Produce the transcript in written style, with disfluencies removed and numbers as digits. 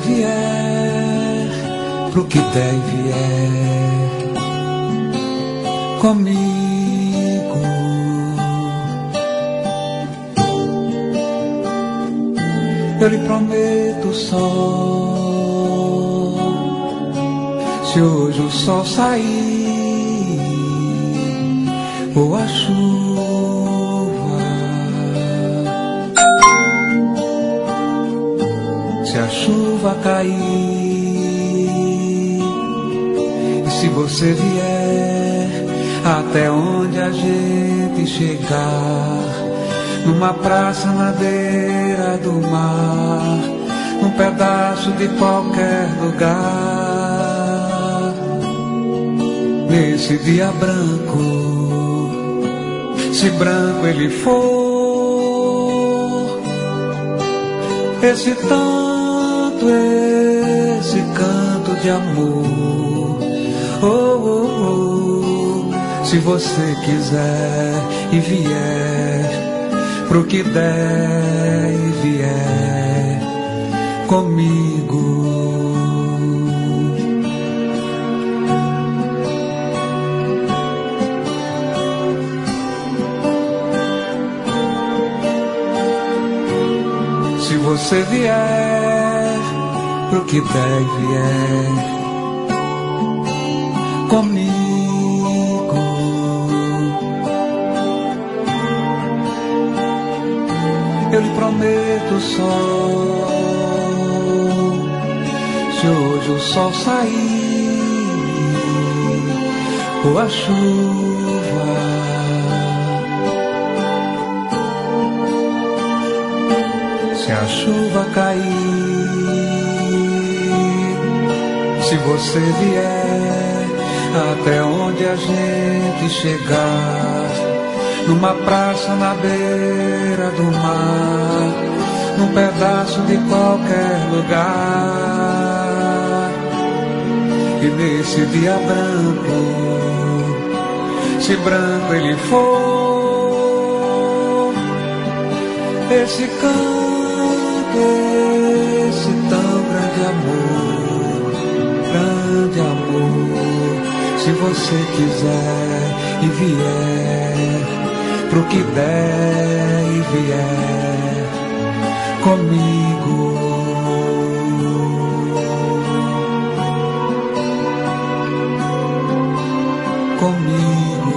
vier, pro que der e vier comigo, eu lhe prometo sol. Se hoje o sol sair ou a chuva, se a chuva cair, e se você vier até onde a gente chegar, numa praça na beira do mar, num pedaço de qualquer lugar, nesse dia branco, se branco ele for, esse tanto, esse canto de amor, oh, oh, oh, se você quiser e vier, pro que der e vier comigo. Se você vier, pro que der e vier comigo, eu lhe prometo sol. Se hoje o sol sair ou a chuva, se a chuva cair, se você vier até onde a gente chegar, numa praça na beira do mar, num pedaço de qualquer lugar, e nesse dia branco, se branco ele for, esse canto, esse tão grande amor, se você quiser e vier, pro que der e vier comigo, comigo.